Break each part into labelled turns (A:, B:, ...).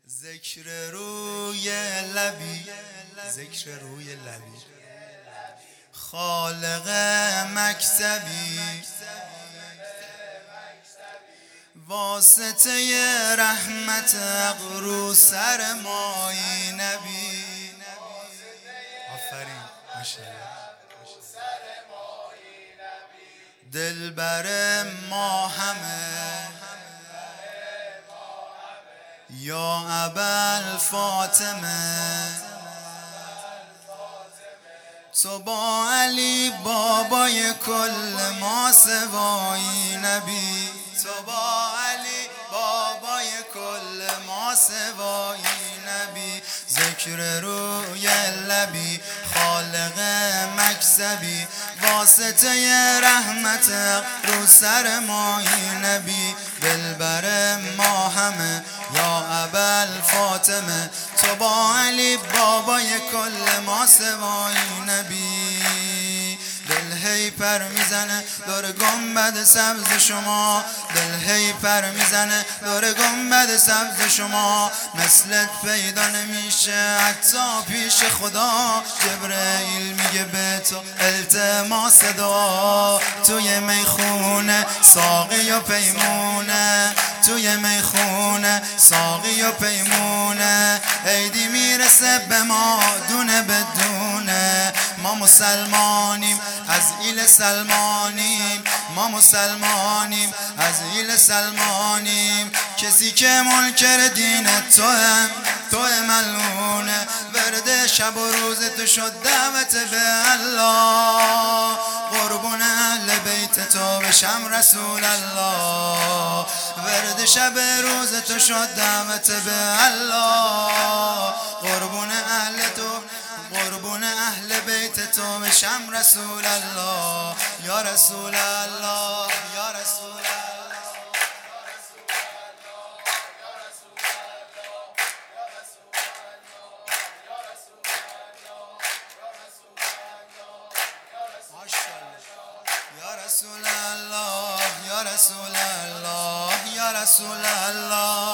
A: ذکر روی لبی، ذکر روی لبی، خالق مکتبی، واسطه رحمت ابرو سر مای نبی. آفرین ماشاءالله. دلبر ما همه یا ابوالفاطمه، تو با علی بابای کل ما سوای نبی، تو با علی بابای کل ما سوای نبی. ذکر روی لبی، خالق مکسبی، واسطه رحمت رو سر مای نبی. دلبر ما همه یا ابوالفاطمه، تو با علی بابای کل ما سوای نبی. دل هی پر میزنه دور گنبد سبز شما، دل هی پر میزنه دور گنبد سبز شما. مثلت پیدا نمیشه حتی پیش خدا، جبرئیل میگه به تو التماس دعا. توی میخونه ساقی و پیمونه، توی میخونه ساقی و پیمونه. عیدی میرسه به ما دونه بدونه، ما مسلمانیم از ایل سلمانیم، ما مسلمانیم از ایل سلمانیم. کسی که منکر دین تو ملعونه، ورد شب و روز تو شد دعوت به الله. قربون اهل بیت تو بشم رسول الله، ورد شب روز تو شد دعوت به الله. قربون اهل تو، قربون اهل بیت تو بشم رسول الله. یا رسول الله، یا رسول الله. یا رسول الله، یا رسول الله، یا رسول الله.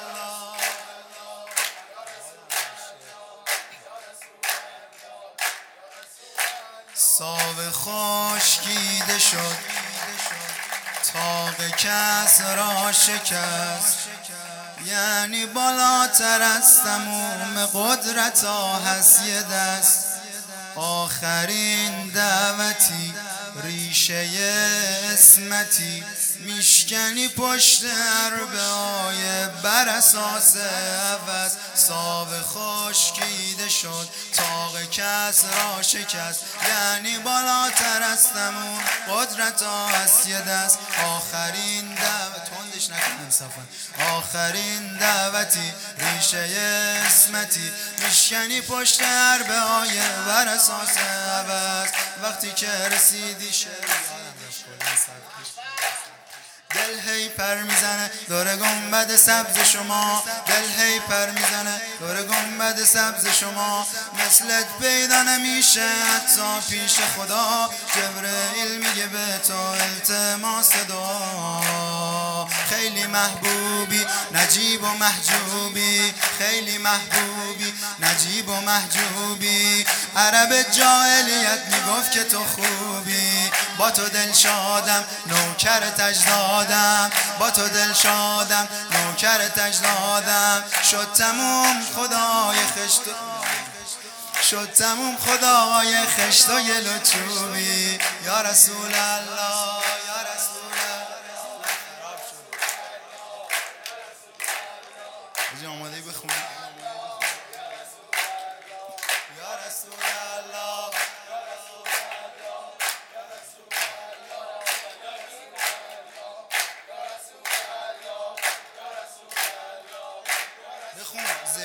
A: ساو خشکیده شد، طاق کس را شکست، یعنی بالاتر از تموم قدرت ها هست یه دست. آخرین دعوتی ریشه اسمتی، میشکنی پشت عربه های بر اساس عوض. ساو خشکیده شد، طاق کس را شکست، یعنی بالاتر از تموم قدرت ها هست یه دست. آخرین دعوت، تندش نکن انصافا، آخرین دعوتی ریشه اسمتی، میشکنی پشت عربه های بر اساس عوض. وقتی که رسیدی دل هی پر میزنه دور گنبد سبز شما، دل هی پر میزنه دور گنبد سبز شما. مثلت پیدا نمیشه حتی پیش خدا، جبرئیل میگه به تو التماس دعا. خیلی محبوبی نجیب و محجوبی، خیلی محبوبی نجیب و محجوبی. عرب جاهلیت میگفت که تو خوبی، با تو دل شادم نوکر تجدادم، با تو دل شادم نوکر تجدادم. شد تموم خدای خشت، شد تموم خدای خشت و گل و چوبی. یا رسول الله، یا رسول الله. آماده بخونی. یا رسول الله، بخون.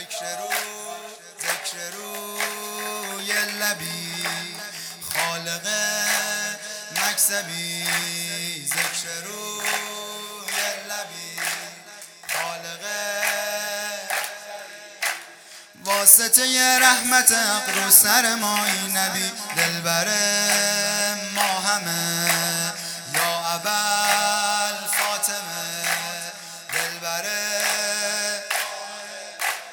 A: ذکر روی لبی، خالق مکسبی، ذکر روی لبی، خالق واسطه رحمت اقرو سر مای نبی. دلبر ما همه یا ابوالفاطمه، دلبر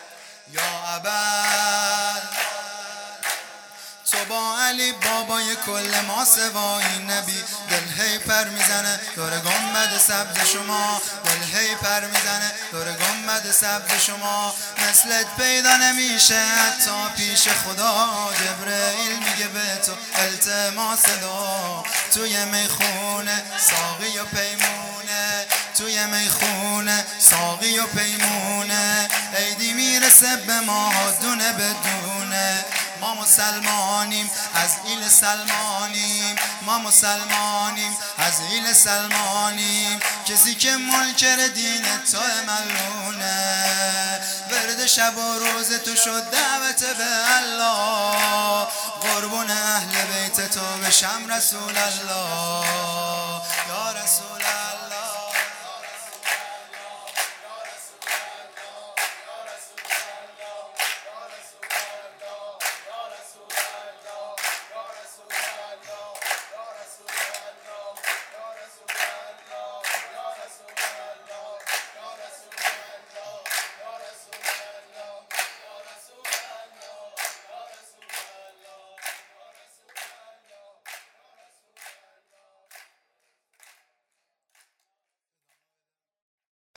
A: علی بابای کل ما سوای نبی. دل هی پر میزنه دور گنبد سبز شما، دل هی پر میزنه دور گنبد سبز شما. مثلت پیدا نمیشه حتی پیش خدا. جبرئیل میگه به تو التماس دعا. توی میخونه ساقی و پیمونه، توی میخونه ساقی و پیمونه. عیدی میرسه به ما دونه بدونه. ما مسلمانیم از ایل سلمانیم، ما مسلمانیم از ایل سلمانیم. کسی که منکر دین تو ملونه، ورد شب و روز تو شد دعوت به الله. قربون اهل بیت تو بشم رسول الله، یا رسول الله.